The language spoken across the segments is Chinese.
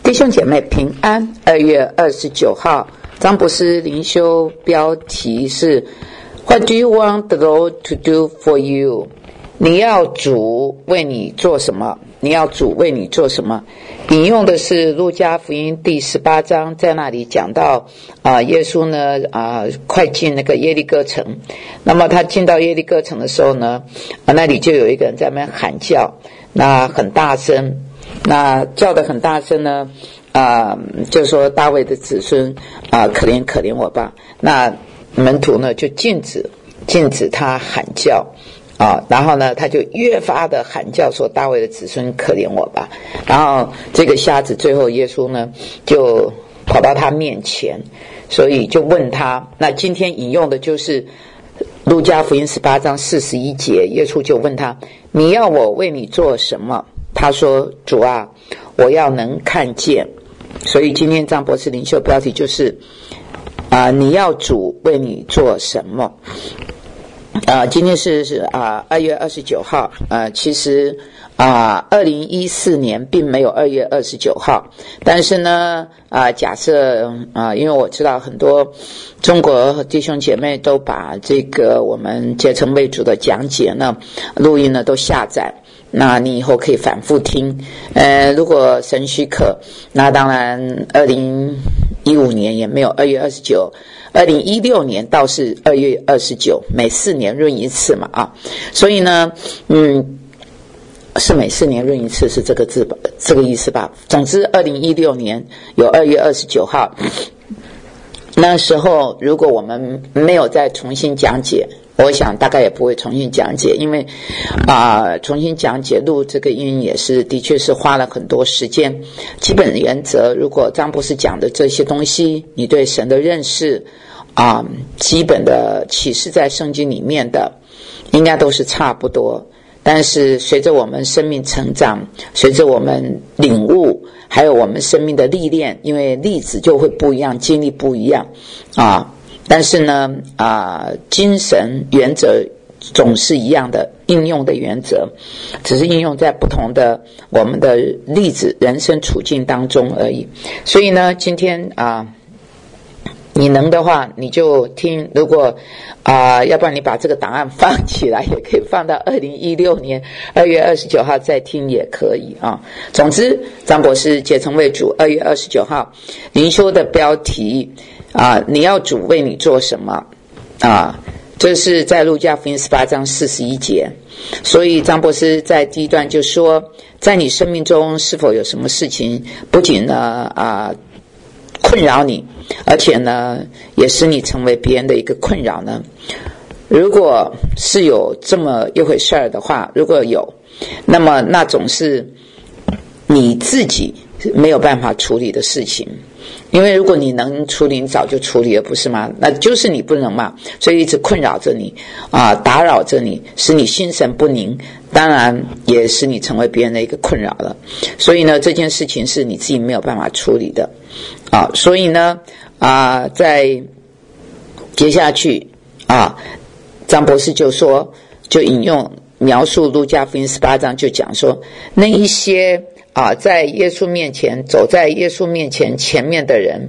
弟兄姐妹平安。2月29号，张博士灵修标题是 What do you want the Lord to do for you？ 你要主为你做什么？你要主为你做什么？引用的是路加福音第18章，在那里讲到耶稣呢快进那个耶利哥城。那么他进到耶利哥城的时候呢，那里就有一个人在那边喊叫，那很大声，那叫得很大声呢，就说大卫的子孙可怜可怜我吧。那门徒呢就禁止他喊叫然后呢他就越发的喊叫说大卫的子孙可怜我吧。然后这个瞎子最后耶稣呢就跑到他面前，所以就问他，那今天引用的就是路加福音18章41节，耶稣就问他，你要我为你做什么？他说，主啊，我要能看见。所以今天张博士灵修标题就是你要主为你做什么？今天是2月29号。其实2014年并没有2月29号，但是呢假设因为我知道很多中国弟兄姐妹都把这个我们结成为主的讲解呢录音呢都下载，那你以后可以反复听。如果神许可，那当然2015年也没有2月29， 2016年倒是2月29，每4年闰一次嘛所以呢是每4年闰一次，是这个字吧，这个意思吧。总之2016年有2月29号，那时候如果我们没有再重新讲解，我想大概也不会重新讲解，因为重新讲解录这个音也是的确是花了很多时间。基本原则，如果张博士讲的这些东西，你对神的认识基本的启示在圣经里面的应该都是差不多，但是随着我们生命成长，随着我们领悟，还有我们生命的历练，因为例子就会不一样，经历不一样但是呢精神原则总是一样的，应用的原则只是应用在不同的我们的例子人生处境当中而已。所以呢今天你能的话你就听，如果要不然你把这个档案放起来，也可以放到2016年2月29号再听也可以总之张博士结成为主2月29号灵修的标题你要主为你做什么这是在路加福音18章41节。所以张博士在第一段就说，在你生命中是否有什么事情不仅呢困扰你，而且呢也使你成为别人的一个困扰呢？如果是有这么一回事儿的话，如果有，那么那总是你自己没有办法处理的事情。因为如果你能处理，你早就处理了，不是吗？那就是你不能嘛，所以一直困扰着你打扰着你，使你心神不宁，当然也使你成为别人的一个困扰了。所以呢这件事情是你自己没有办法处理的所以呢在接下去张博士就说，就引用描述路加福音18章，就讲说那一些在耶稣面前走在耶稣面前前面的人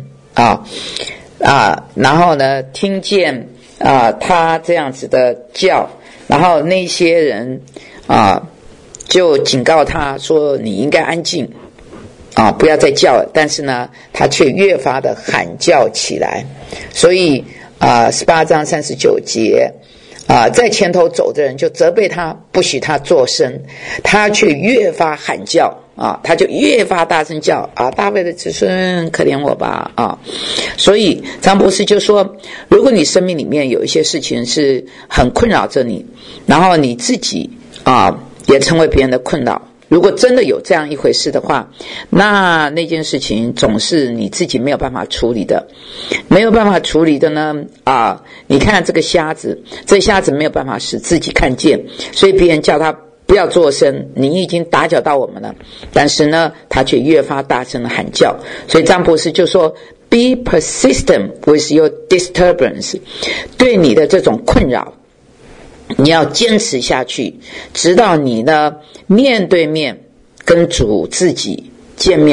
然后呢听见他这样子的叫，然后那些人就警告他说你应该安静不要再叫了，但是呢他却越发的喊叫起来。所以18章39节在前头走的人就责备他，不许他作声，他却越发喊叫他就越发大声叫大卫的子孙可怜我吧所以张博士就说，如果你生命里面有一些事情是很困扰着你，然后你自己也成为别人的困扰，如果真的有这样一回事的话，那件事情总是你自己没有办法处理的。没有办法处理的呢你看这个瞎子，这瞎子没有办法使自己看见，所以别人叫他不要作声，你已经打搅到我们了，但是呢他却越发大声的喊叫。所以张博士就说 Be persistent with your disturbance， 对你的这种困扰你要坚持下去，直到你呢面对面跟主自己见面了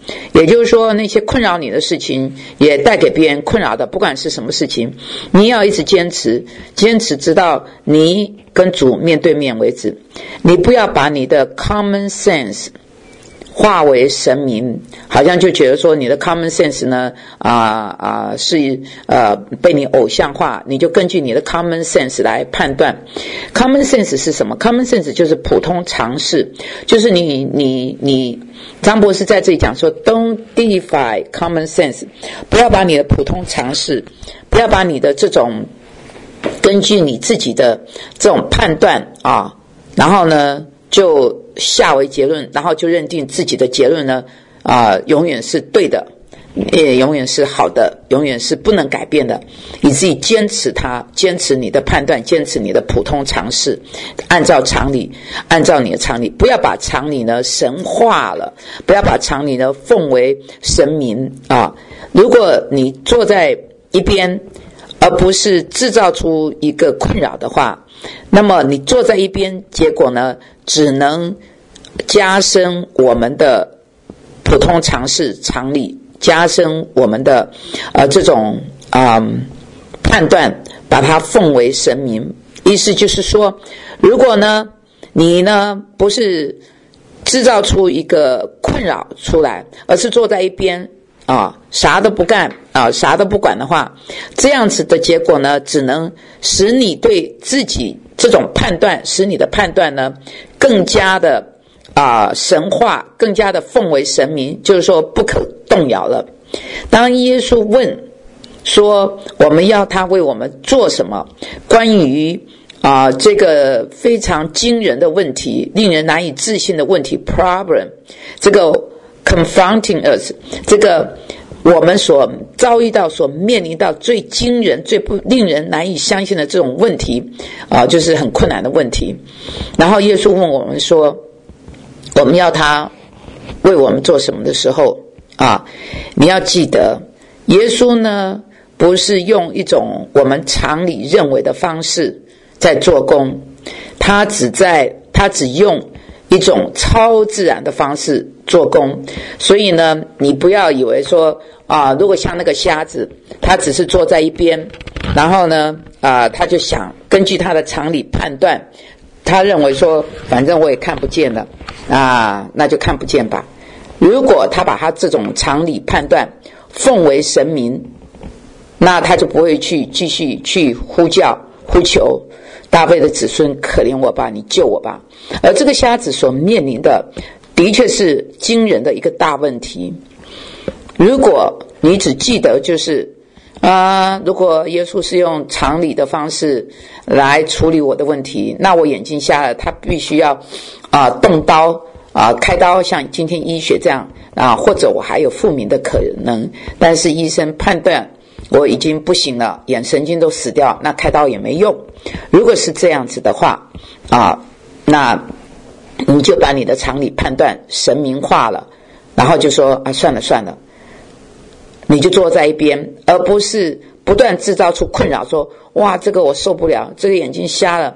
也就是说，那些困扰你的事情，也带给别人困扰的，不管是什么事情，你要一直坚持直到你跟主面对面为止。你不要把你的 common sense 化为神明，好像就觉得说你的 common sense 呢是被你偶像化，你就根据你的 common sense 来判断。common sense 是什么？ common sense 就是普通常识，就是你张博士在这里讲说 don't defy common sense， 不要把你的普通常识，不要把你的这种根据你自己的这种判断然后呢就下为结论，然后就认定自己的结论呢永远是对的，也永远是好的，永远是不能改变的。你自己坚持你的判断，坚持你的普通常识，按照你的常理，不要把常理呢神化了，不要把常理呢奉为神明如果你坐在一边而不是制造出一个困扰的话，那么你坐在一边，结果呢只能加深我们的普通常识常理，加深我们的这种判断，把它奉为神明。意思就是说，如果呢你呢不是制造出一个困扰出来，而是坐在一边啥都不干啥都不管的话，这样子的结果呢只能使你对自己这种判断，使你的判断呢更加的神化，更加的奉为神明，就是说不可动摇了。当耶稣问说我们要他为我们做什么，关于这个非常惊人的问题，令人难以置信的问题 problem， 这个 confronting us， 这个我们所遭遇到所面临到最惊人最不令人难以相信的这种问题就是很困难的问题。然后耶稣问我们说我们要他为我们做什么的时候你要记得耶稣呢不是用一种我们常理认为的方式在做工，他只用一种超自然的方式做工。所以呢你不要以为说如果像那个瞎子，他只是坐在一边，然后呢他就想根据他的常理判断，他认为说反正我也看不见了那就看不见吧。如果他把他这种常理判断奉为神明，那他就不会去继续去呼求大卫的子孙，可怜我吧，你救我吧。而这个瞎子所面临的的确是惊人的一个大问题。如果你只记得就是如果耶稣是用常理的方式来处理我的问题，那我眼睛瞎了，他必须要动刀开刀，像今天医学这样或者我还有复明的可能，但是医生判断我已经不行了，眼神经都死掉，那开刀也没用。如果是这样子的话那你就把你的常理判断神明化了，然后就说算了，你就坐在一边，而不是不断制造出困扰，说哇这个我受不了，这个眼睛瞎了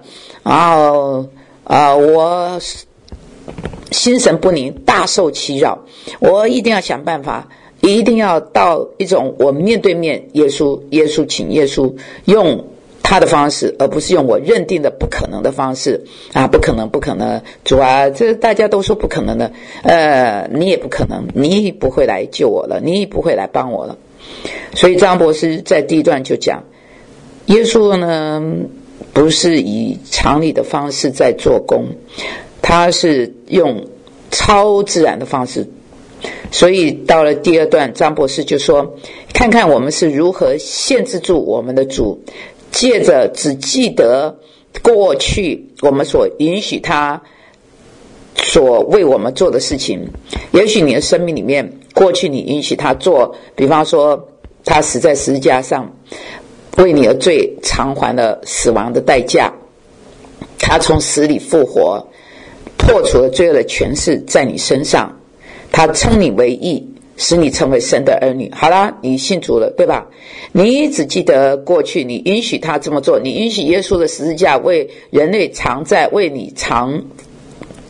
我心神不宁，大受其扰，我一定要想办法，一定要到一种我面对面耶稣请耶稣用他的方式，而不是用我认定的不可能的方式不可能主这大家都说不可能的你也不可能，你不会来救我了，你不会来帮我了。所以张博士在第一段就讲，耶稣呢不是以常理的方式在做工，他是用超自然的方式。所以到了第二段，张博士就说，看看我们是如何限制住我们的主，借着只记得过去我们所允许他所为我们做的事情。也许你的生命里面过去你允许他做，比方说他死在十字架上，为你的罪偿还了死亡的代价，他从死里复活，破除了罪恶的权势在你身上，他称你为义，使你成为神的儿女。好了，你信主了，对吧？你只记得过去你允许他这么做，你允许耶稣的十字架为人类偿债，为你偿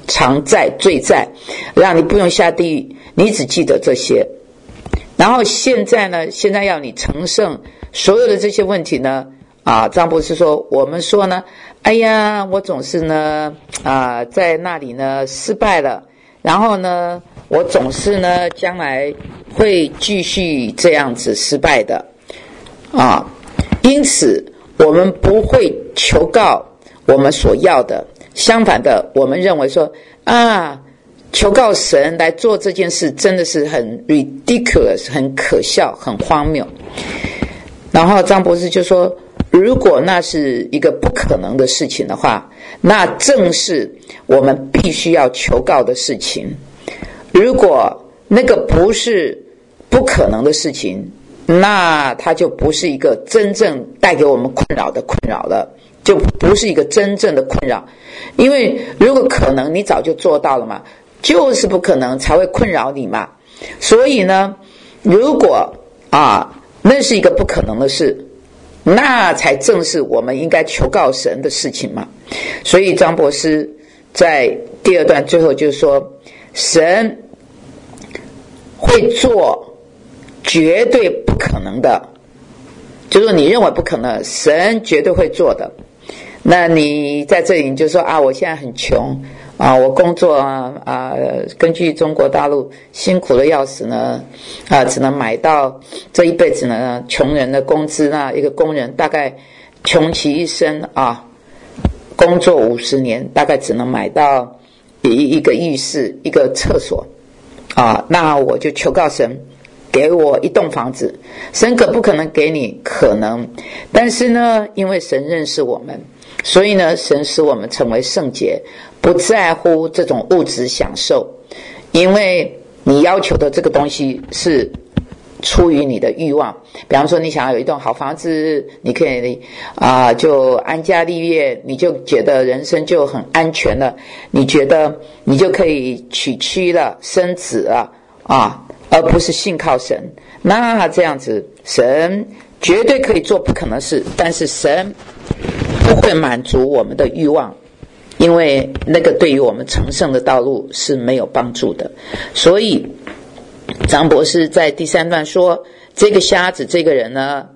偿债罪债，让你不用下地狱，你只记得这些。然后现在呢，现在要你成圣，所有的这些问题呢，张博士说，我们说呢，哎呀，我总是呢，在那里呢失败了，然后呢，我总是呢，将来会继续这样子失败的，因此我们不会求告我们所要的，相反的，我们认为说，求告神来做这件事真的是很 ridiculous， 很可笑，很荒谬。然后张博士就说，如果那是一个不可能的事情的话，那正是我们必须要求告的事情。如果那个不是不可能的事情，那它就不是一个真正带给我们困扰的困扰了，就不是一个真正的困扰。因为如果可能，你早就做到了嘛，就是不可能才会困扰你嘛。所以呢，如果那是一个不可能的事，那才正是我们应该求告神的事情嘛。所以张博士在第二段最后就说，神会做绝对不可能的，就是你认为不可能，神绝对会做的。那你在这里你就说我现在很穷我工作根据中国大陆辛苦的要死呢只能买到这一辈子呢穷人的工资呢，一个工人大概穷其一生工作50年大概只能买到一个浴室一个厕所那我就求告神给我一栋房子。神可不可能给你？可能，但是呢，因为神认识我们，所以呢，神使我们成为圣洁，不在乎这种物质享受。因为你要求的这个东西是出于你的欲望，比方说你想要有一栋好房子，你可以就安家立业，你就觉得人生就很安全了，你觉得你就可以娶妻了生子了而不是信靠神。那这样子神绝对可以做不可能的事，但是神不会满足我们的欲望，因为那个对于我们成圣的道路是没有帮助的。所以张博士在第3段说，这个瞎子这个人呢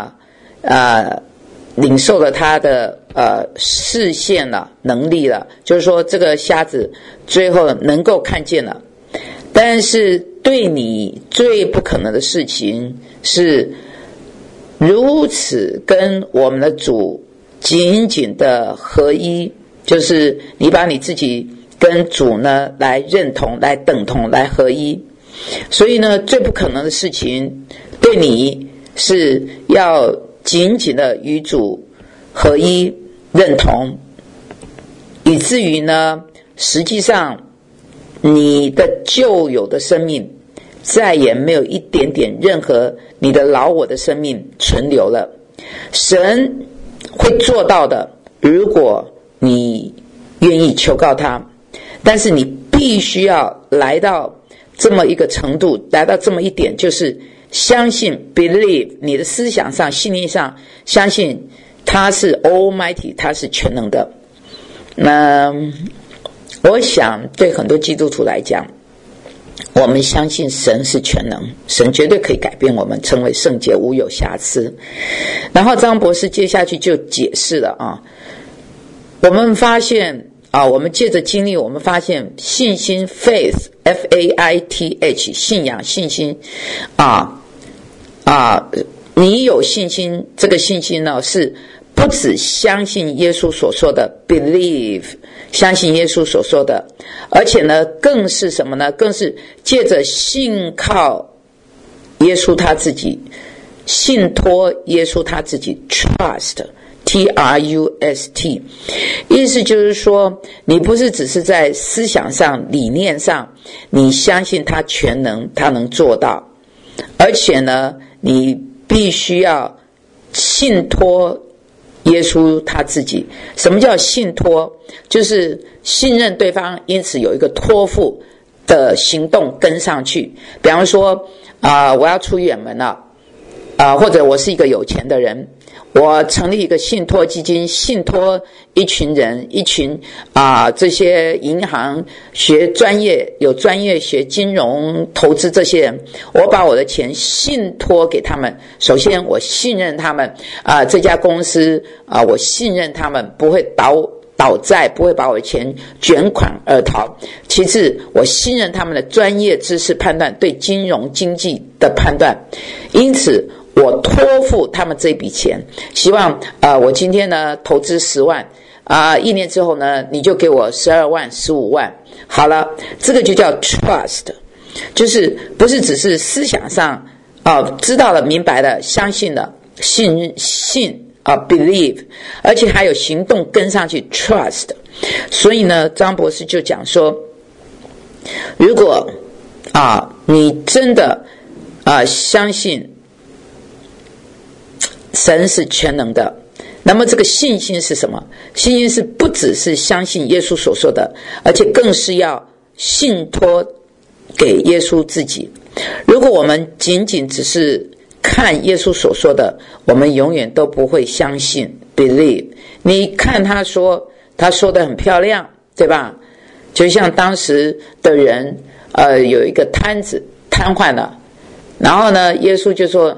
领受了他的视线了能力了，就是说这个瞎子最后能够看见了。但是对你最不可能的事情是如此跟我们的主紧紧的合一，就是你把你自己跟主呢来认同来等同来合一。所以呢，最不可能的事情对你是要紧紧的与主合一认同，以至于呢实际上你的旧有的生命再也没有一点点任何你的老我的生命存留了。神会做到的，如果你愿意求告他，但是你必须要来到这么一个程度，来到这么一点，就是相信 believe， 你的思想上信念上相信他是 Almighty， 他是全能的。那我想对很多基督徒来讲，我们相信神是全能，神绝对可以改变我们成为圣洁无有瑕疵。然后张博士接下去就解释了我们发现我们借着经历，我们发现信心 faith F-A-I-T-H 信仰信心你有信心，这个信心呢是不只相信耶稣所说的 believe， 相信耶稣所说的，而且呢更是什么呢？更是借着信靠耶稣他自己，信托耶稣他自己 trust T-R-U-S-T， 意思就是说，你不是只是在思想上理念上你相信他全能，他能做到，而且呢你必须要信托耶稣他自己。什么叫信托？就是信任对方，因此有一个托付的行动跟上去。比方说我要出远门了或者我是一个有钱的人，我成立一个信托基金，信托一群人，一群这些银行有专业学金融投资这些人，我把我的钱信托给他们。首先我信任他们这家公司我信任他们不会倒债，不会把我的钱卷款而逃。其次，我信任他们的专业知识判断，对金融经济的判断。因此我托付他们这笔钱，希望我今天呢投资10万1年之后呢你就给我12万15万。好了，这个就叫 trust， 就是不是只是思想上知道了明白了相信了信believe， 而且还有行动跟上去 trust。 所以呢张博士就讲说，如果你真的相信神是全能的，那么这个信心是什么？信心是不只是相信耶稣所说的，而且更是要信托给耶稣自己。如果我们仅仅只是看耶稣所说的，我们永远都不会相信 believe。 你看他说的很漂亮，对吧？就像当时的人有一个瘫子瘫痪了，然后呢耶稣就说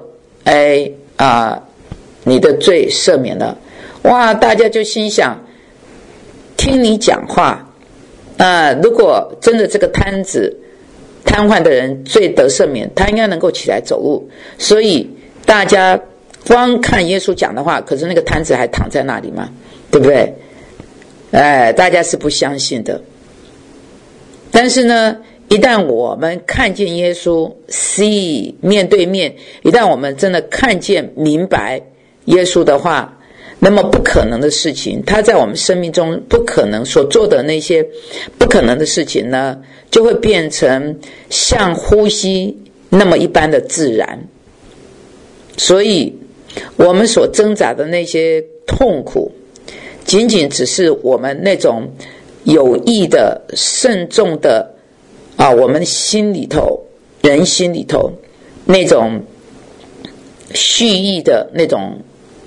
你的罪赦免了。哇，大家就心想，听你讲话如果真的这个瘫痪的人罪得赦免，他应该能够起来走路。所以大家光看耶稣讲的话，可是那个瘫子还躺在那里嘛，对不对？大家是不相信的。但是呢一旦我们看见耶稣 see 面对面，一旦我们真的看见明白耶稣的话，那么不可能的事情，他在我们生命中不可能所做的那些不可能的事情呢，就会变成像呼吸那么一般的自然。所以我们所挣扎的那些痛苦，仅仅只是我们那种有意的慎重的我们心里头人心里头那种蓄意的那种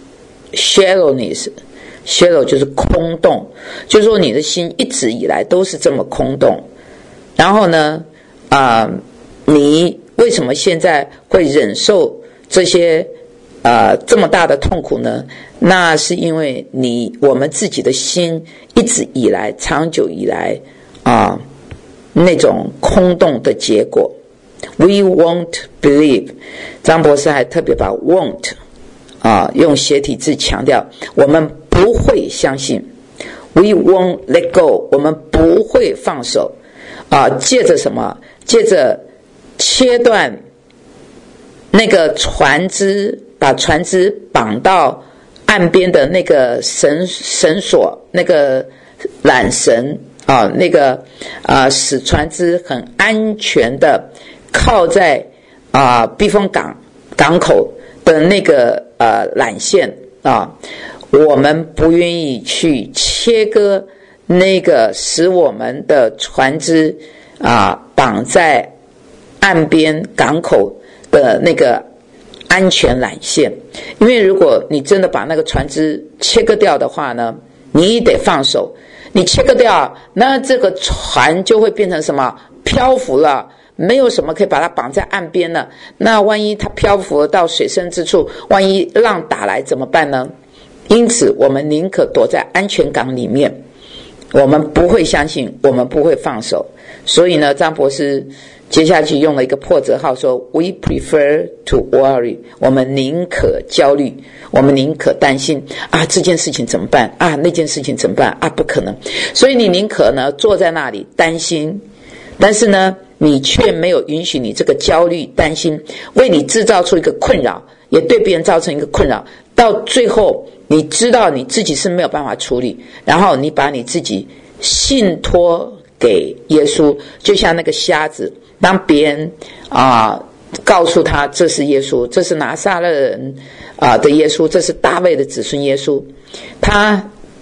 shallow 就是空洞，就是说你的心一直以来都是这么空洞。然后呢你为什么现在会忍受这些这么大的痛苦呢？那是因为我们自己的心一直以来长久以来那种空洞的结果。 We won't believe， 张博士还特别把 won't用斜体字强调，我们不会相信。 We won't let go， 我们不会放手借着什么？借着切断那个船只，把船只绑到岸边的那个绳索，那个缆绳那个使船只很安全的靠在避风港口的那个缆线我们不愿意去切割那个使我们的船只绑在岸边港口的那个安全缆线。因为如果你真的把那个船只切割掉的话呢，你得放手，你切割掉，那这个船就会变成什么？漂浮了，没有什么可以把它绑在岸边了。那万一它漂浮到水深之处，万一浪打来怎么办呢？因此我们宁可躲在安全港里面，我们不会相信，我们不会放手。所以呢张博士接下去用了一个破折号说 We prefer to worry， 我们宁可焦虑，我们宁可担心这件事情怎么办那件事情怎么办不可能。所以你宁可呢坐在那里担心，但是呢你却没有允许你这个焦虑担心为你制造出一个困扰，也对别人造成一个困扰，到最后你知道你自己是没有办法处理，然后你把你自己信托给耶稣。就像那个瞎子，当别人告诉他这是耶稣，这是拿撒勒人的耶稣，这是大卫的子孙耶稣，他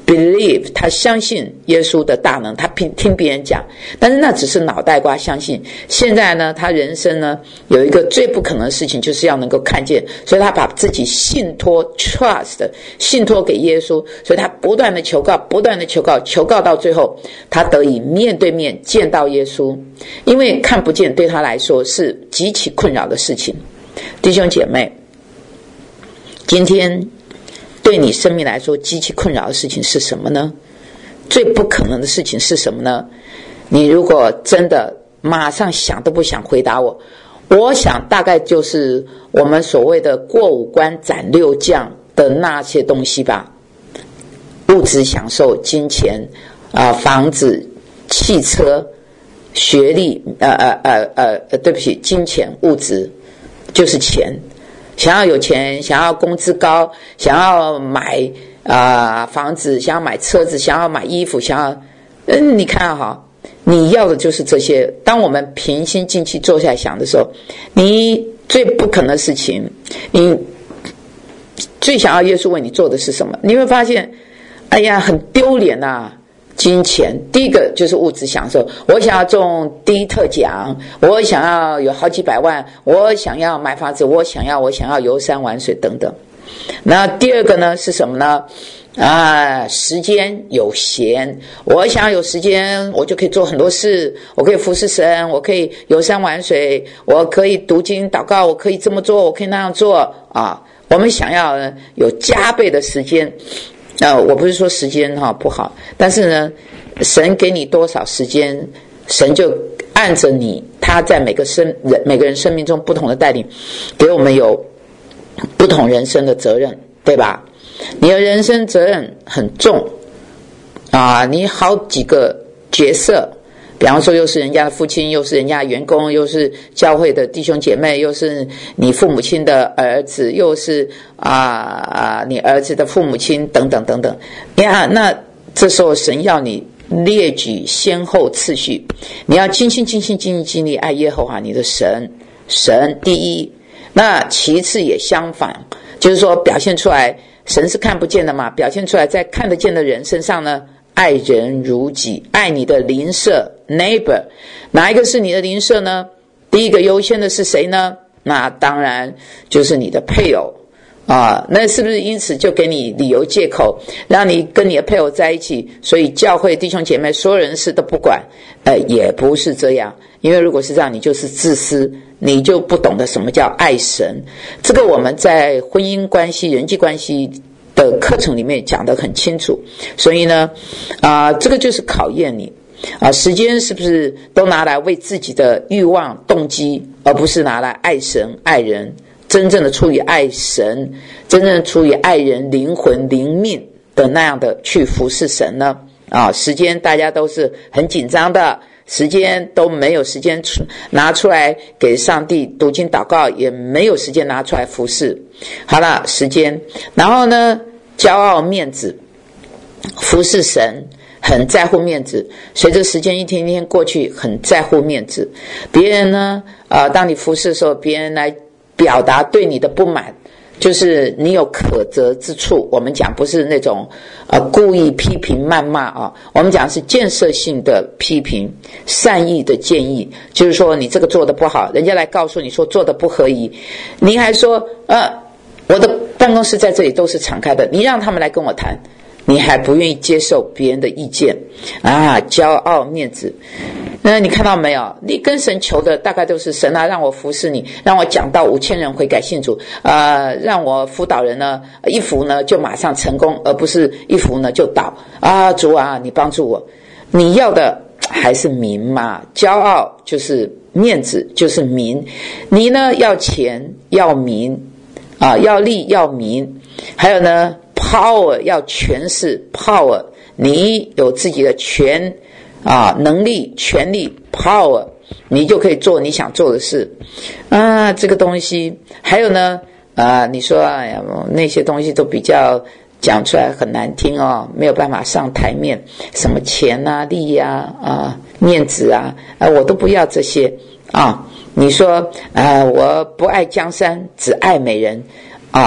believe， 他相信耶稣的大能，他听别人讲，但是那只是脑袋瓜相信。现在呢，他人生呢有一个最不可能的事情，就是要能够看见，所以他把自己信托 trust 信托给耶稣，所以他不断的求告，不断的求告，求告到最后，他得以面对面见到耶稣。因为看不见对他来说是极其困扰的事情。弟兄姐妹，今天对你生命来说极其困扰的事情是什么呢？最不可能的事情是什么呢？你如果真的马上想都不想回答我想大概就是我们所谓的过五关斩六将的那些东西吧。物质享受、金钱房子、汽车、学历对不起，金钱、物质就是钱。想要有钱，想要工资高，想要买房子，想要买车子，想要买衣服，想要你看哈，你要的就是这些。当我们平心静气坐下来想的时候，你最不可能的事情，你最想要耶稣为你做的是什么？你会发现，哎呀，很丢脸啊！金钱，第一个就是物质享受，我想要中第一特奖，我想要有好几百万，我想要买房子，我想要游山玩水等等。那第二个呢是什么呢？时间有闲，我想要有时间，我就可以做很多事，我可以服侍神，我可以游山玩水，我可以读经祷告，我可以这么做，我可以那样做我们想要有加倍的时间。我不是说时间不好，但是呢，神给你多少时间，神就按着你，他在每个人生命中不同的带领，给我们有不同人生的责任，对吧？你的人生责任很重你好几个角色，比方说又是人家的父亲，又是人家的员工，又是教会的弟兄姐妹，又是你父母亲的儿子，又是你儿子的父母亲等等等等那这时候神要你列举先后次序，你要尽心力爱耶和华你的神第一。那其次也相反，就是说表现出来，神是看不见的嘛，表现出来在看得见的人身上呢，爱人如己，爱你的邻舍 neighbor。 哪一个是你的邻舍呢？第一个优先的是谁呢？那当然就是你的配偶那是不是因此就给你理由借口让你跟你的配偶在一起，所以教会弟兄姐妹所有人事都不管？也不是这样。因为如果是这样，你就是自私，你就不懂得什么叫爱神。这个我们在婚姻关系、人际关系的课程里面讲得很清楚。所以呢这个就是考验你时间是不是都拿来为自己的欲望动机，而不是拿来爱神爱人，真正的出于爱神，真正的出于爱人灵魂灵命的那样的去服侍神呢？时间大家都是很紧张的，时间都没有时间拿出来给上帝读经祷告，也没有时间拿出来服侍。好了，时间，然后呢，骄傲面子，服侍神很在乎面子，随着时间一天一天过去，很在乎面子。别人呢当你服侍的时候，别人来表达对你的不满，就是你有可责之处。我们讲不是那种故意批评谩骂我们讲是建设性的批评，善意的建议，就是说你这个做得不好，人家来告诉你说做得不合宜，你还说我的办公室在这里都是敞开的，你让他们来跟我谈，你还不愿意接受别人的意见骄傲面子。那你看到没有，你跟神求的大概都是神让我服侍你，让我讲到5000人悔改信主让我辅导人呢一服呢就马上成功，而不是一服呢就倒主你帮助我。你要的还是名嘛，骄傲就是面子，就是名。你呢要钱要名要利要名，还有呢 power 要权势 power， 你有自己的权能力权力 power， 你就可以做你想做的事这个东西。还有呢你说那些东西都比较讲出来很难听没有办法上台面，什么钱利面子我都不要这些你说我不爱江山只爱美人爱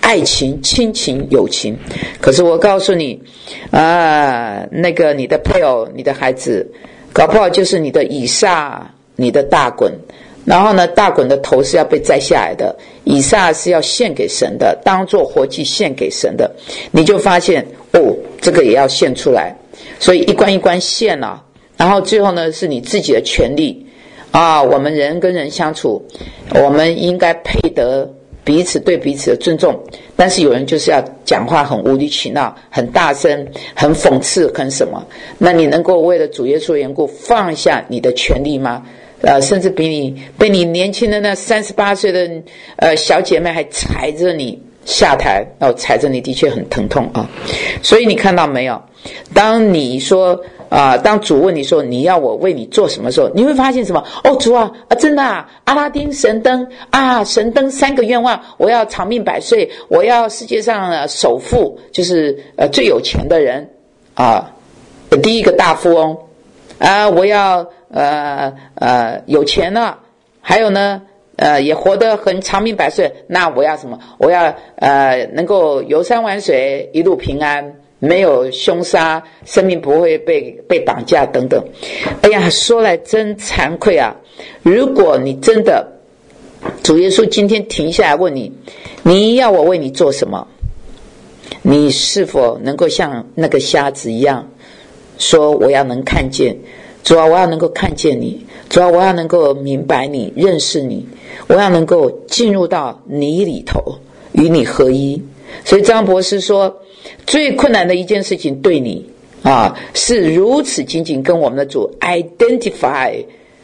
爱情、亲情、友情。可是我告诉你那个你的配偶、你的孩子，搞不好就是你的以撒、你的大衮。然后呢，大衮的头是要被摘下来的，以撒是要献给神的，当作活祭献给神的。你就发现这个也要献出来，所以一关一关献啊。然后最后呢，是你自己的权利我们人跟人相处，我们应该配得彼此对彼此的尊重，但是有人就是要讲话很无理取闹，很大声，很讽刺，很什么。那你能够为了主耶稣的缘故放下你的权利吗？甚至被你年轻的那38岁的小姐妹还踩着你下台，踩着你的确很疼痛啊。所以你看到没有，当你说当主问你说你要我为你做什么时候，你会发现什么？主啊，真的阿拉丁神灯神灯3个愿望，我要长命百岁，我要世界上首富，就是最有钱的人第一个大富翁我要有钱了，还有呢也活得很长命百岁。那我要什么？我要能够游山玩水，一路平安，没有凶杀，生命不会被绑架等等。哎呀，说来真惭愧啊！如果你真的主耶稣今天停下来问你，你要我为你做什么？你是否能够像那个瞎子一样说，我要能看见，主啊，我要能够看见你，主啊，我要能够明白你，认识你，我要能够进入到你里头，与你合一。所以张博士说，最困难的一件事情对你是如此紧紧跟我们的主 identify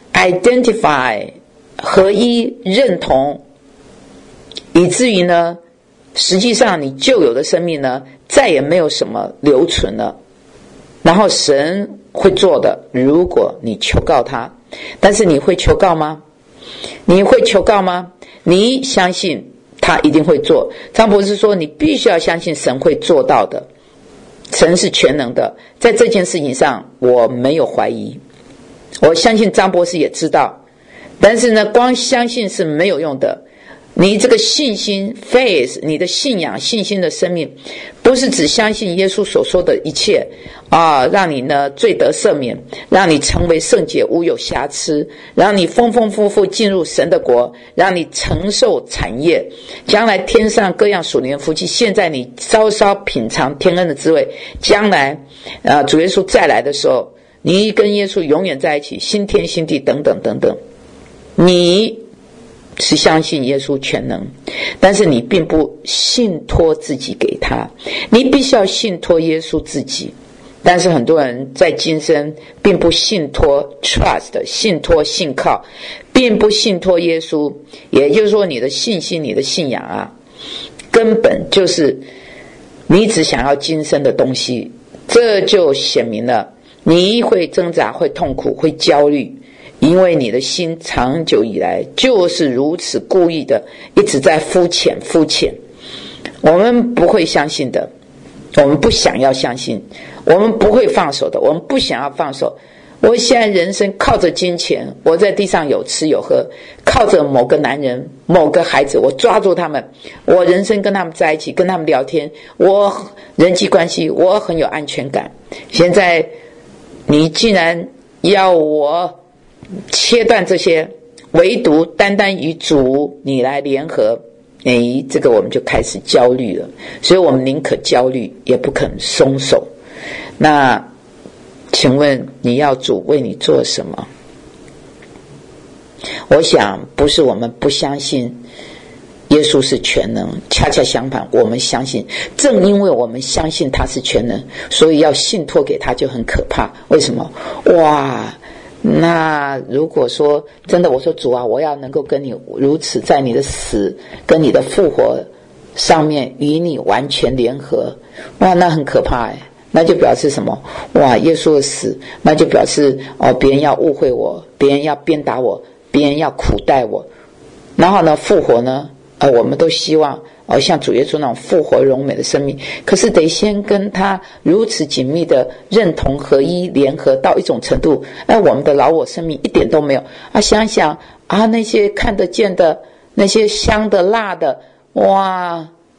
合一认同，以至于呢，实际上你旧有的生命呢，再也没有什么留存了。然后神会做的，如果你求告他。但是你会求告吗？你会求告吗？你相信他一定会做。张博士说，你必须要相信神会做到的，神是全能的。在这件事情上我没有怀疑，我相信张博士也知道。但是呢，光相信是没有用的。你这个信心 faith， 你的信仰信心的生命，不是只相信耶稣所说的一切让你呢罪得赦免，让你成为圣洁无有瑕疵，让你丰丰富富进入神的国，让你承受产业，将来天上各样属灵的福气，现在你稍稍品尝天恩的滋味，将来主耶稣再来的时候，你跟耶稣永远在一起，新天新地等等等等。你是相信耶稣全能，但是你并不信托自己给他，你必须要信托耶稣自己。但是很多人在今生并不信托 trust， 信托信靠，并不信托耶稣。也就是说，你的信心你的信仰根本就是你只想要今生的东西。这就显明了你会挣扎，会痛苦，会焦虑，因为你的心长久以来就是如此故意的一直在肤浅。我们不会相信的，我们不想要相信，我们不会放手的，我们不想要放手。我现在人生靠着金钱，我在地上有吃有喝，靠着某个男人某个孩子，我抓住他们，我人生跟他们在一起，跟他们聊天，我人际关系我很有安全感。现在你既然要我切断这些，唯独单单与主你来联合，这个我们就开始焦虑了。所以我们宁可焦虑也不肯松手。那请问你要主为你做什么？我想不是我们不相信耶稣是全能，恰恰相反，我们相信，正因为我们相信他是全能，所以要信托给他就很可怕。为什么？那如果说真的，我说主啊，我要能够跟你如此在你的死跟你的复活上面与你完全联合，那很可怕那就表示什么？耶稣的死，那就表示别人要误会我，别人要鞭打我，别人要苦待我。然后呢，复活呢，我们都希望像主耶稣那种复活荣美的生命，可是得先跟他如此紧密的认同合一联合到一种程度，我们的老我生命一点都没有想想那些看得见的，那些香的辣的，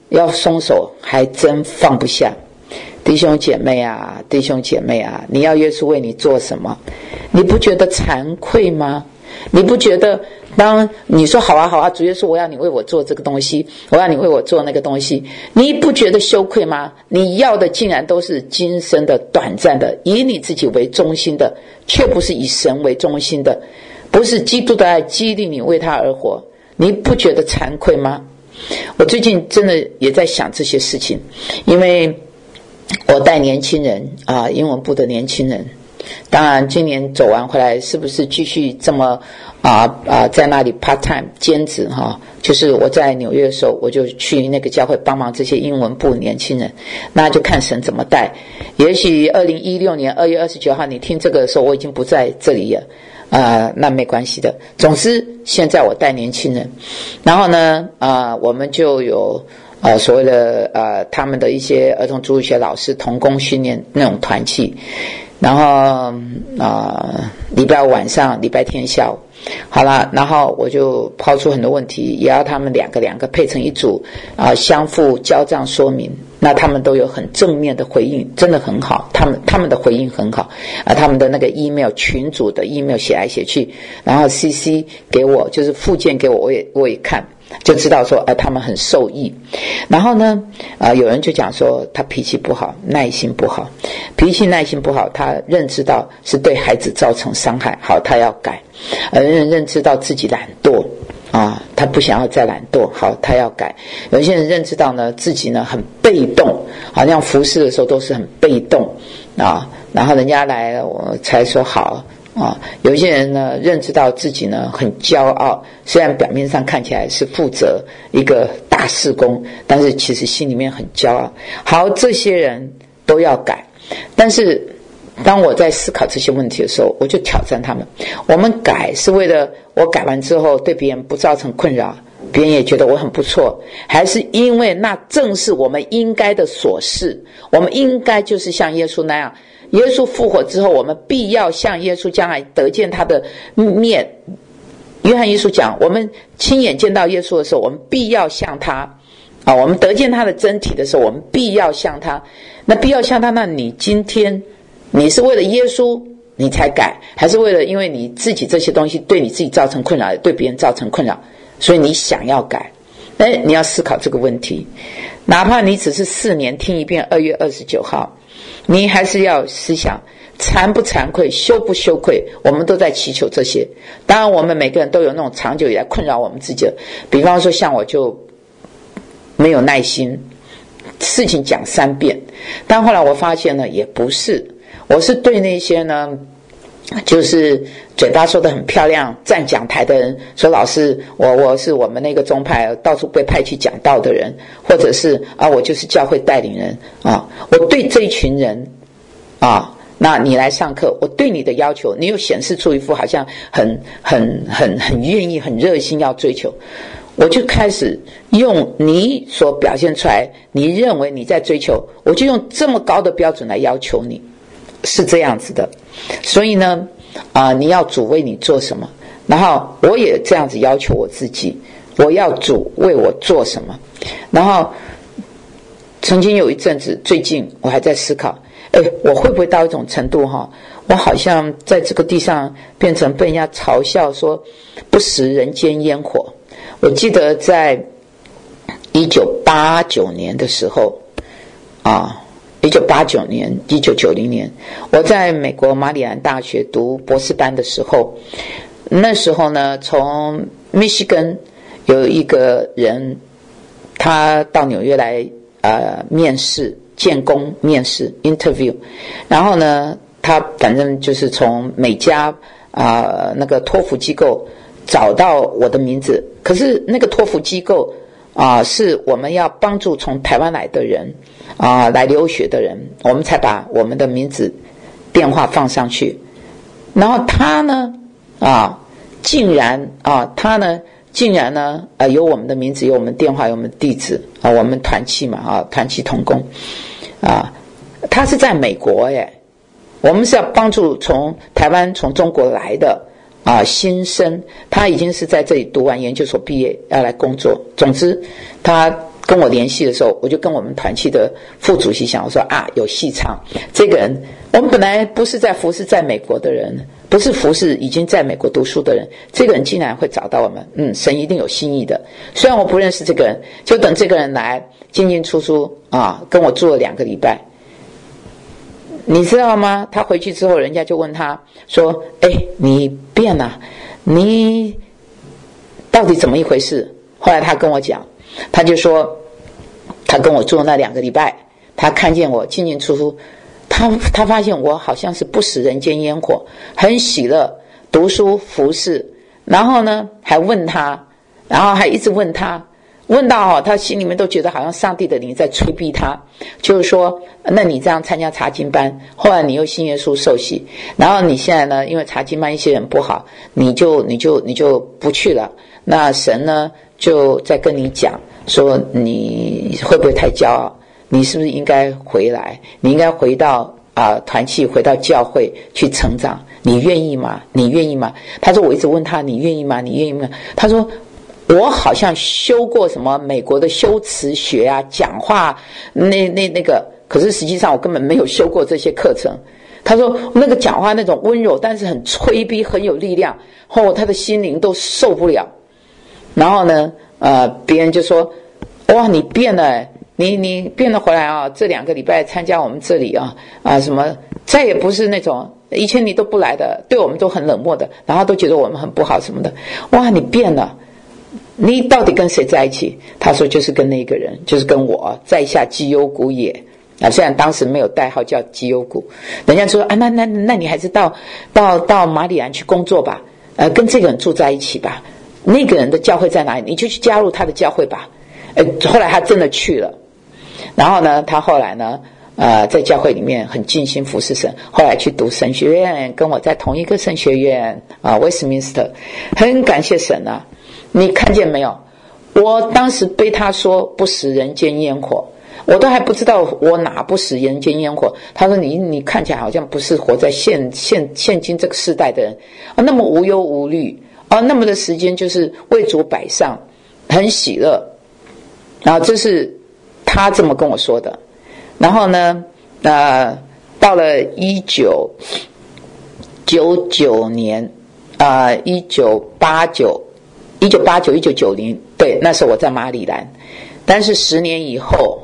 要松手还真放不下。弟兄姐妹啊，弟兄姐妹啊，你要耶稣为你做什么？你不觉得惭愧吗？你不觉得当你说好啊好啊，主耶稣我要你为我做这个东西，我要你为我做那个东西，你不觉得羞愧吗？你要的竟然都是今生的短暂的，以你自己为中心的，却不是以神为中心的，不是基督的爱激励你为他而活，你不觉得惭愧吗？我最近真的也在想这些事情，因为我带年轻人啊，英文部的年轻人，当然今年走完回来是不是继续这么在那里 part time 兼职就是我在纽约的时候，我就去那个教会帮忙这些英文部年轻人，那就看神怎么带。也许2016年2月29号你听这个的时候，我已经不在这里了那没关系的。总之现在我带年轻人，然后呢我们就有所谓的他们的一些儿童主日学老师同工训练那种团契，然后礼拜五晚上礼拜天下午好了，然后我就抛出很多问题，也要他们两个配成一组相互交账说明。那他们都有很正面的回应，真的很好，他们的回应很好他们的那个 email 群组的 email 写来写去，然后 CC 给我，就是附件给我，我也看，就知道说他们很受益。然后呢有人就讲说他脾气不好，耐心不好，脾气耐心不好，他认知到是对孩子造成伤害，好，他要改。认知到自己懒惰他不想要再懒惰，好，他要改。有些人认知到呢自己呢很被动，好像服侍的时候都是很被动然后人家来我才说好有一些人呢认知到自己呢很骄傲，虽然表面上看起来是负责一个大事工，但是其实心里面很骄傲。好，这些人都要改。但是当我在思考这些问题的时候，我就挑战他们，我们改是为了我改完之后对别人不造成困扰，别人也觉得我很不错，还是因为那正是我们应该的所事，我们应该就是像耶稣那样，耶稣复活之后我们必要像耶稣将来得见他的面。约翰一书讲，我们亲眼见到耶稣的时候，我们必要像他我们得见他的真体的时候，我们必要像他。那必要像他，那你今天你是为了耶稣你才改，还是为了因为你自己这些东西对你自己造成困扰，对别人造成困扰，所以你想要改？你要思考这个问题。哪怕你只是4年听一遍2月29号，你还是要思想惭不惭愧，羞不羞愧，我们都在祈求这些。当然我们每个人都有那种长久以来困扰我们自己的，比方说像我就没有耐心，事情讲3遍，但后来我发现呢也不是，我是对那些呢就是嘴巴说得很漂亮站讲台的人说，老师我是我们那个宗派到处被派去讲道的人，或者是我就是教会带领人我对这一群人那你来上课，我对你的要求，你又显示出一副好像很愿意很热心要追求，我就开始用你所表现出来你认为你在追求，我就用这么高的标准来要求你，是这样子的。所以呢你要主为你做什么，然后我也这样子要求我自己，我要主为我做什么。然后曾经有一阵子，最近我还在思考我会不会到一种程度我好像在这个地上变成被人家嘲笑说不食人间烟火。我记得在1989年的时候1989年1990年我在美国马里兰大学读博士班的时候，那时候呢从密西根有一个人，他到纽约来面试，建工面试 interview， 然后呢他反正就是从每家那个托福机构找到我的名字，可是那个托福机构是我们要帮助从台湾来的人来留学的人，我们才把我们的名字电话放上去。然后他呢竟然有我们的名字，有我们电话，有我们地址我们团契嘛团契同工他是在美国我们是要帮助从台湾从中国来的新生，他已经是在这里读完研究所毕业要来工作。总之他跟我联系的时候，我就跟我们团契的副主席讲，我说啊，有戏唱。这个人，我们本来不是在服侍在美国的人，不是服侍已经在美国读书的人，这个人竟然会找到我们，神一定有心意的。虽然我不认识这个人，就等这个人来进进出出啊，跟我住了2个礼拜。你知道吗？他回去之后，人家就问他说：“哎，你变了，你到底怎么一回事？”后来他跟我讲。他就说，他跟我住那2个礼拜，他看见我进进出出，他发现我好像是不食人间烟火，很喜乐，读书服侍，然后呢还问他，然后还一直问他，问到他心里面都觉得好像上帝的灵在催逼他，就是说，那你这样参加查经班，后来你又信耶稣受洗，然后你现在呢，因为查经班一些人不好，你就不去了，那神呢就在跟你讲说，你会不会太骄傲？你是不是应该回来？你应该回到团契，回到教会去成长。你愿意吗？你愿意吗？他说，我一直问他，你愿意吗？你愿意吗？他说，我好像修过什么美国的修辞学啊，讲话那个，可是实际上我根本没有修过这些课程。他说那个讲话那种温柔，但是很催逼，很有力量，他的心灵都受不了。然后呢，别人就说，哇，你变了，你变了回来啊！这2个礼拜参加我们这里什么再也不是那种以前你都不来的，对我们都很冷漠的，然后都觉得我们很不好什么的。哇，你变了，你到底跟谁在一起？他说就是跟那个人，就是跟我，在下基优谷也。虽然当时没有代号叫基优谷，人家说那你还是到马里兰去工作吧，跟这个人住在一起吧。那个人的教会在哪里？你就去加入他的教会吧。后来他真的去了，然后呢，他后来呢，在教会里面很尽心服侍神，后来去读神学院，跟我在同一个神学院Westminster， 很感谢神啊！你看见没有？我当时被他说不食人间烟火，我都还不知道我哪不食人间烟火。他说你看起来好像不是活在现今这个世代的人那么无忧无虑。那么的时间就是为主摆上，很喜乐。然后这是他这么跟我说的。然后呢，到了1999年，1989、1990，对，那时候我在马里兰。但是10年以后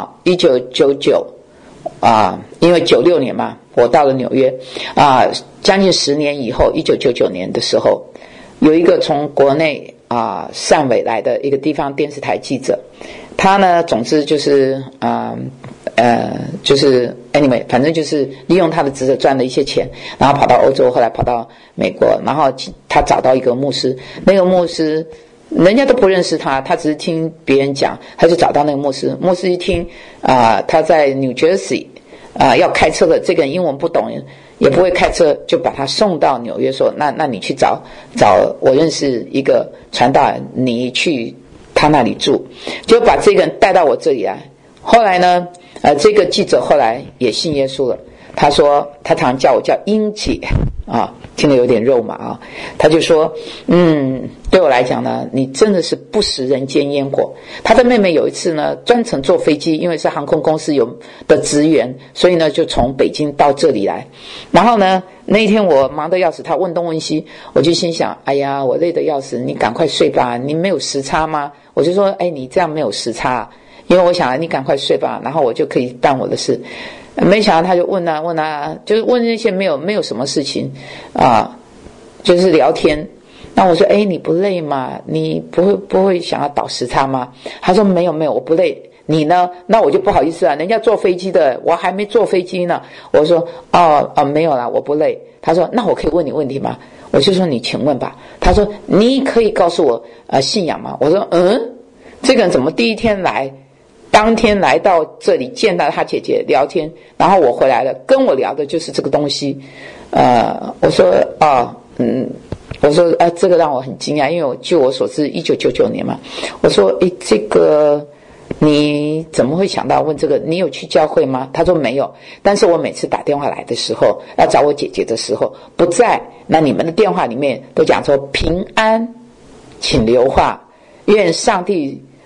1999因为96年嘛，我到了纽约将近10年以后，1999年的时候，有一个从国内汕尾来的一个地方电视台记者，他呢，总之就是就是 anyway， 反正就是利用他的职责赚了一些钱，然后跑到欧洲，后来跑到美国，然后他找到一个牧师，那个牧师人家都不认识他，他只是听别人讲，他就找到那个牧师。牧师一听他在 New Jersey 要开车的，这个人英文不懂，也不会开车，就把他送到纽约，说那你去找我认识一个传道人，你去他那里住，就把这个人带到我这里来。后来呢这个记者后来也信耶稣了。他说他常叫我叫英姐听得有点肉麻他就说对我来讲呢，你真的是不食人间烟火。他的妹妹有一次呢专程坐飞机，因为是航空公司有的职员，所以呢就从北京到这里来。然后呢那一天我忙得要死，他问东问西，我就心想，哎呀，我累得要死，你赶快睡吧，你没有时差吗？我就说你这样没有时差因为我想你赶快睡吧，然后我就可以办我的事。没想到他就问就是问那些没有什么事情就是聊天。那我说你不累吗？你不会想要倒时差吗？他说没有我不累。你呢？那我就不好意思人家坐飞机的，我还没坐飞机呢。我说没有啦，我不累。他说那我可以问你问题吗？我就说你请问吧。他说你可以告诉我信仰吗？我说这个人怎么第一天来当天来到这里见到他姐姐聊天，然后我回来了，跟我聊的就是这个东西。我说我说这个让我很惊讶，因为据我所知1999年嘛。我说这个你怎么会想到问这个？你有去教会吗？他说没有，但是我每次打电话来的时候，要找我姐姐的时候不在，那你们的电话里面都讲说平安，请留话，愿上帝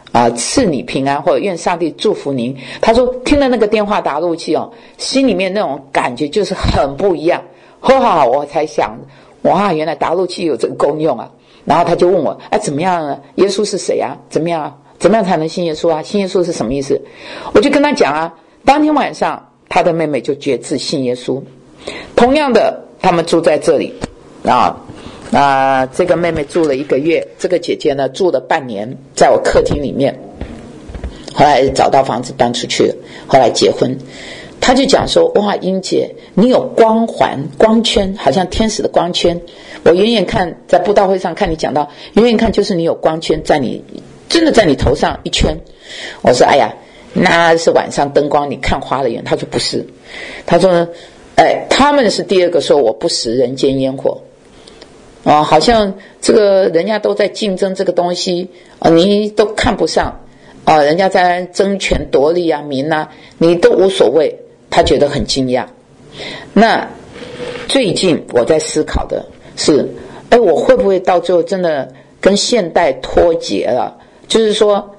赐你平安，或者愿上帝祝福您。他说听了那个电话答录器心里面那种感觉就是很不一样。哇，我才想，哇，原来答录器有这个功用啊。然后他就问我，怎么样呢？耶稣是谁啊？怎么样啊？怎么样才能信耶稣啊？信耶稣是什么意思？我就跟他讲当天晚上他的妹妹就决志信耶稣。同样的，他们住在这里这个妹妹住了1个月，这个姐姐呢住了半年，在我客厅里面。后来找到房子搬出去了，后来结婚。他就讲说，哇，英姐，你有光环光圈，好像天使的光圈。我远远看，在布道会上看你讲到，远远看就是你有光圈真的在你头上一圈。我说，哎呀，那是晚上灯光你看花了眼。他说不是，他说呢，他们是第2个说我不食人间烟火。好像这个人家都在竞争这个东西你都看不上人家在争权夺利名你都无所谓。他觉得很惊讶。那最近我在思考的是，我会不会到最后真的跟现代脱节了？就是说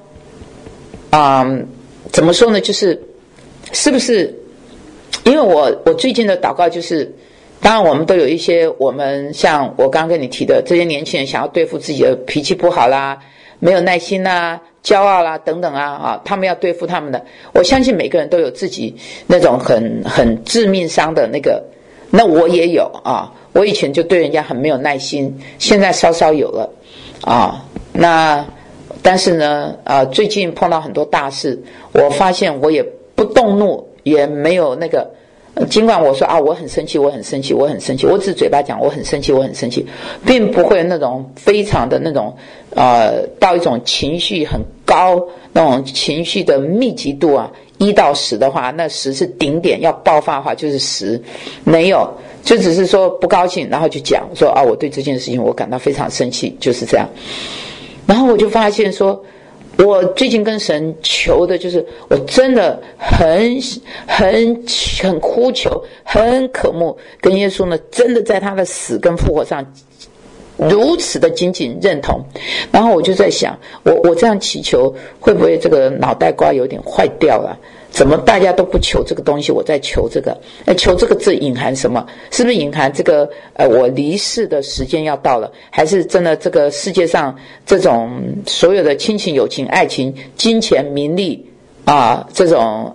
怎么说呢，就是是不是因为我最近的祷告就是，当然我们都有一些，我们像我刚刚跟你提的这些年轻人想要对付自己的脾气不好啦，没有耐心啦，骄傲啦等等他们要对付他们的。我相信每个人都有自己那种很致命伤的那我也有我以前就对人家很没有耐心，现在稍稍有了那但是呢最近碰到很多大事，我发现我也不动怒，也没有尽管我说我很生气，我很生气，我很生气，我只嘴巴讲我很生气，我很生气，并不会那种非常的那种到一种情绪很高，那种情绪的密集度1到10的话，那10是顶点，要爆发的话就是10，没有，就只是说不高兴，然后就讲说我对这件事情我感到非常生气，就是这样。然后我就发现说，我最近跟神求的就是，我真的很哭求，很渴慕跟耶稣呢，真的在他的死跟复活上如此的紧紧认同。然后我就在想，我这样祈求会不会这个脑袋瓜有点坏掉了？怎么大家都不求这个东西，我在求这个？求这个字隐含什么？是不是隐含这个我离世的时间要到了？还是真的这个世界上这种所有的亲情、友情、爱情、金钱、名利这种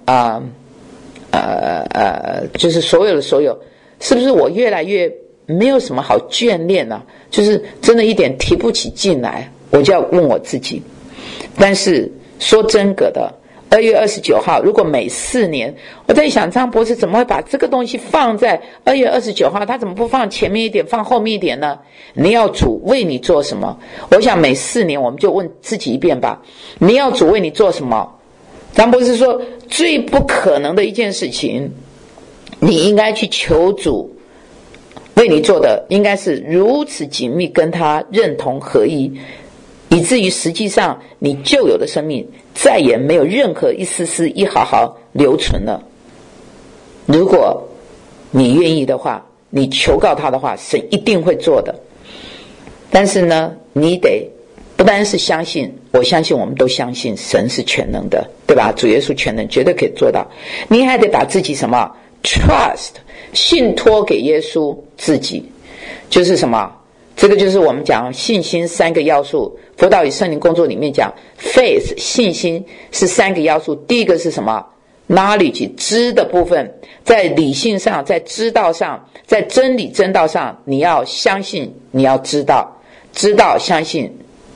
就是所有，是不是我越来越没有什么好眷恋就是真的一点提不起劲来，我就要问我自己。但是说真格的，2月29号，如果每4年，我在想张博士怎么会把这个东西放在2月29号，他怎么不放前面一点，放后面一点呢？你要主为你做什么？我想每4年我们就问自己一遍吧，你要主为你做什么？张博士说，最不可能的一件事情，你应该去求主为你做的，应该是如此紧密跟他认同合一，以至于实际上你旧有的生命再也没有任何一丝丝一毫毫留存了。如果你愿意的话，你求告他的话，神一定会做的。但是呢，你得不单是相信，我相信我们都相信神是全能的，对吧？主耶稣全能，绝对可以做到。你还得把自己什么 trust 信托给耶稣自己，就是什么？这个就是我们讲信心3个要素，辅导与圣灵工作里面讲 faith 信心是3个要素。第一个是什么？ knowledge 知的部分，在理性上，在知道上，在真理真道上，你要相信，你要知道相信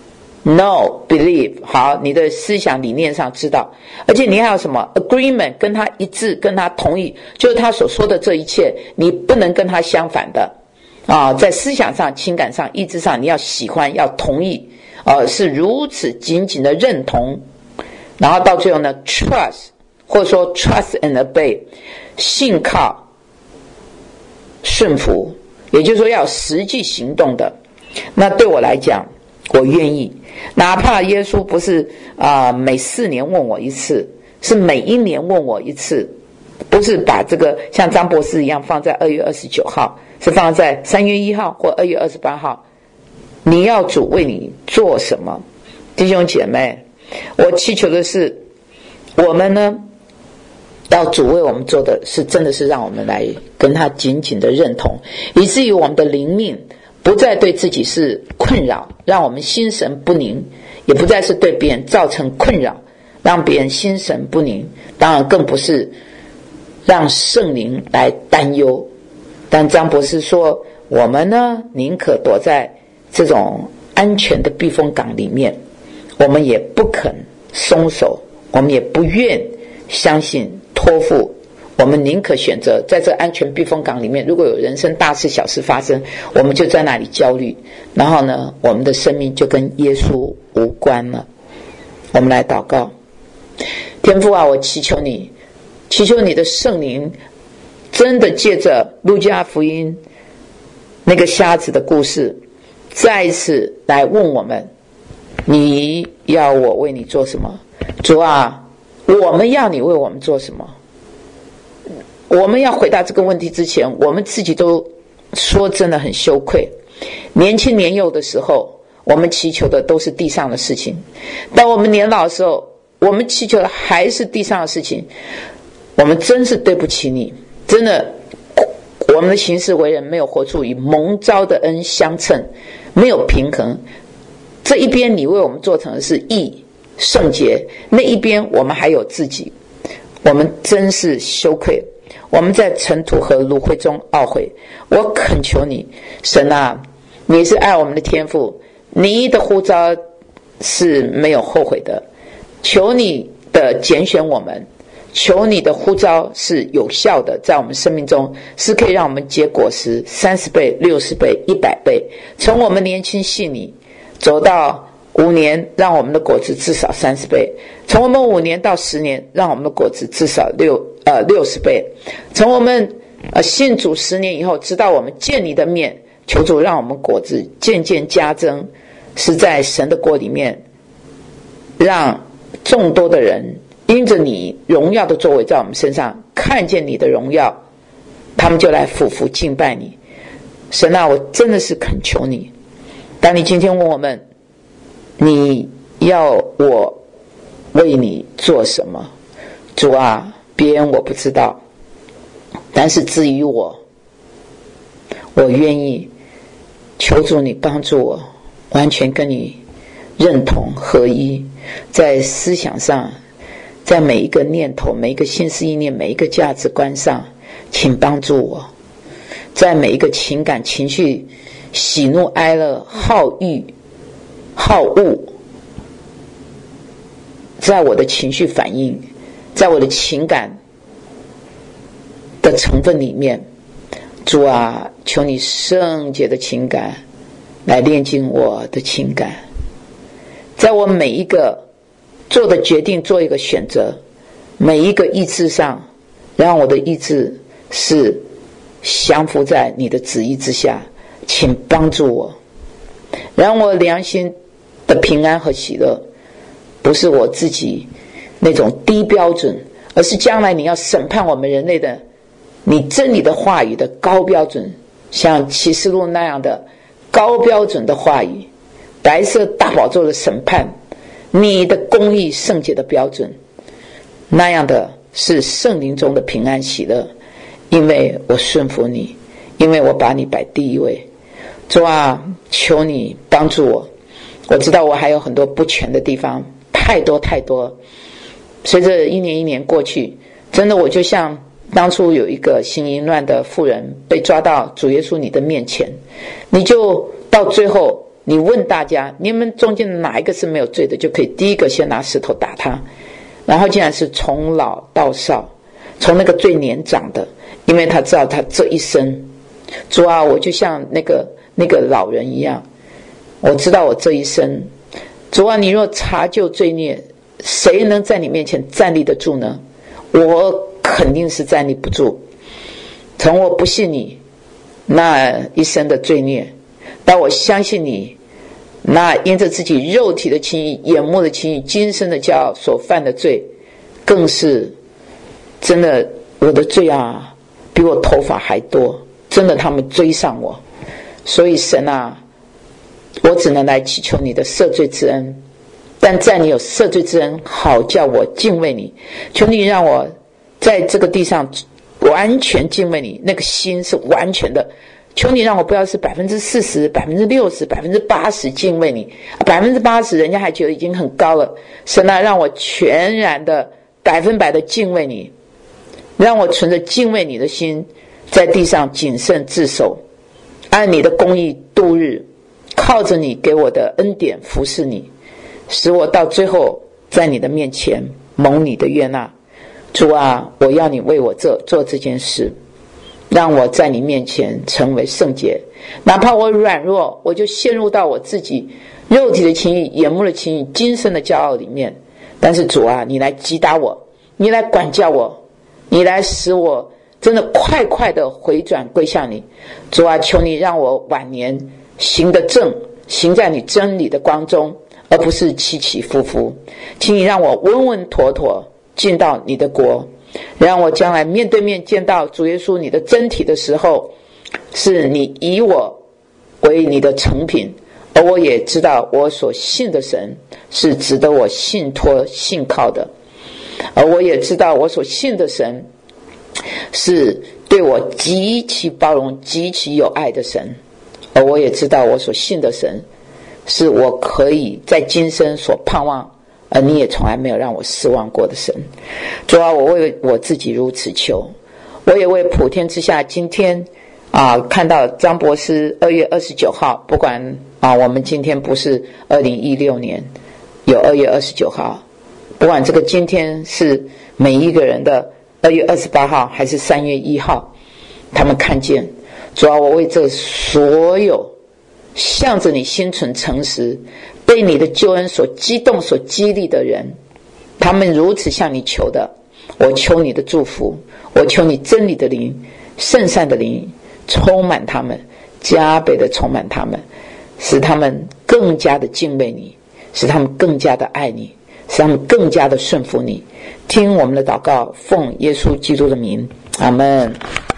know believe 好，你的思想理念上知道，而且你还有什么 agreement 跟他一致，跟他同意，就是他所说的这一切你不能跟他相反的在思想上、情感上、意志上，你要喜欢，要同意是如此紧紧的认同。然后到最后呢 trust 或者说 trust and obey 信靠顺服，也就是说要有实际行动的。那对我来讲，我愿意，哪怕耶稣不是每4年问我一次，是每1年问我一次，不是把这个像张博士一样放在2月29号，是放在3月1号或2月28号。你要主为你做什么？弟兄姐妹， 我祈求的是，我们呢，要主为我们做的是，真的是让我们来跟他紧紧的认同，以至于我们的灵命不再对自己是困扰，让我们心神不宁，也不再是对别人造成困扰，让别人心神不宁，当然更不是让圣灵来担忧。但张博士说，我们呢，宁可躲在这种安全的避风港里面，我们也不肯松手，我们也不愿相信托付，我们宁可选择在这安全避风港里面，如果有人生大事小事发生，我们就在那里焦虑，然后呢，我们的生命就跟耶稣无关了。我们来祷告。天父啊，我祈求你的圣灵真的借着路加福音那个瞎子的故事，再一次来问我们，你要我为你做什么？主啊，我们要你为我们做什么？我们要回答这个问题之前，我们自己都说真的很羞愧。年轻年幼的时候，我们祈求的都是地上的事情，当我们年老的时候，我们祈求的还是地上的事情。我们真是对不起你，真的，我们的行事为人没有活出与蒙召的恩相称，没有平衡。这一边你为我们做成的是义圣洁，那一边我们还有自己，我们真是羞愧。我们在尘土和炉灰中懊悔。我恳求你，神啊，你是爱我们的天父，你的呼召是没有后悔的，求你的拣选我们，求你的呼召是有效的，在我们生命中是可以让我们结果实30倍、60倍、100倍。从我们年轻信你走到5年，让我们的果子至少30倍；从我们5年到10年，让我们的果子至少60倍；从我们信主10年以后，直到我们见你的面，求主让我们果子渐渐加增，是在神的国里面，让众多的人因着你荣耀的作为在我们身上看见你的荣耀，他们就来俯伏敬拜你。神啊，我真的是恳求你，当你今天问我们，你要我为你做什么？主啊，别人我不知道，但是至于我愿意求主你帮助我完全跟你认同合一，在思想上，在每一个念头、每一个心思意念、每一个价值观上，请帮助我，在每一个情感情绪、喜怒哀乐、好欲好恶，在我的情绪反应，在我的情感的成分里面，主啊，求你圣洁的情感来炼净我的情感，在我每一个做的决定、做一个选择，每一个意志上，让我的意志是降服在你的旨意之下，请帮助我，让我良心的平安和喜乐不是我自己那种低标准，而是将来你要审判我们人类的你真理的话语的高标准，像启示录那样的高标准的话语，白色大宝座的审判，你的公义圣洁的标准，那样的是圣灵中的平安喜乐，因为我顺服你，因为我把你摆第一位。主啊，求你帮助我，我知道我还有很多不全的地方，太多太多。随着一年一年过去，真的我就像当初有一个行淫乱的妇人被抓到主耶稣你的面前，你就到最后你问大家，你们中间哪一个是没有罪的，就可以第一个先拿石头打他。然后竟然是从老到少，从那个最年长的，因为他知道他这一生，主啊，我就像那个老人一样，我知道我这一生，主啊，你若查究罪孽，谁能在你面前站立得住呢？我肯定是站立不住。从我不信你那一生的罪孽，到我相信你那因着自己肉体的情欲、眼目的情欲、今生的骄傲所犯的罪，更是真的，我的罪啊比我头发还多，真的他们追上我。所以神啊，我只能来祈求你的赦罪之恩， 但在你有赦罪之恩，好叫我敬畏你。求你让我在这个地上完全敬畏你，那个心是完全的。求你让我不要是40%、60%、80%敬畏你，80%人家还觉得已经很高了。神啊，让我全然的100%的敬畏你，让我存着敬畏你的心，在地上谨慎自守，按你的公义度日，靠着你给我的恩典服侍你，使我到最后在你的面前蒙你的悦纳。主啊，我要你为我做这件事，让我在你面前成为圣洁。哪怕我软弱，我就陷入到我自己肉体的情欲、眼目的情欲、今生的骄傲里面，但是主啊，你来击打我，你来管教我，你来使我真的快快的回转归向你。主啊，求你让我晚年行得正，行在你真理的光中，而不是起起伏伏。请你让我稳稳妥妥进到你的国，让我将来面对面见到主耶稣你的真体的时候，是你以我为你的成品，而我也知道我所信的神是值得我信托信靠的，而我也知道我所信的神是对我极其包容极其有爱的神，而我也知道我所信的神是我可以在今生所盼望，而你也从来没有让我失望过的神。主啊，我为我自己如此求，我也为普天之下今天看到张博士2月29号，不管我们今天不是2016年，有2月29号，不管这个今天是每一个人的2月28号还是3月1号，他们看见。主啊，我为这所有向着你心存诚实，被你的救恩所激动所激励的人，他们如此向你求的，我求你的祝福，我求你真理的灵、圣善的灵充满他们，加倍的充满他们，使他们更加的敬畏你，使他们更加的爱你，使他们更加的顺服你。听我们的祷告，奉耶稣基督的名，阿们。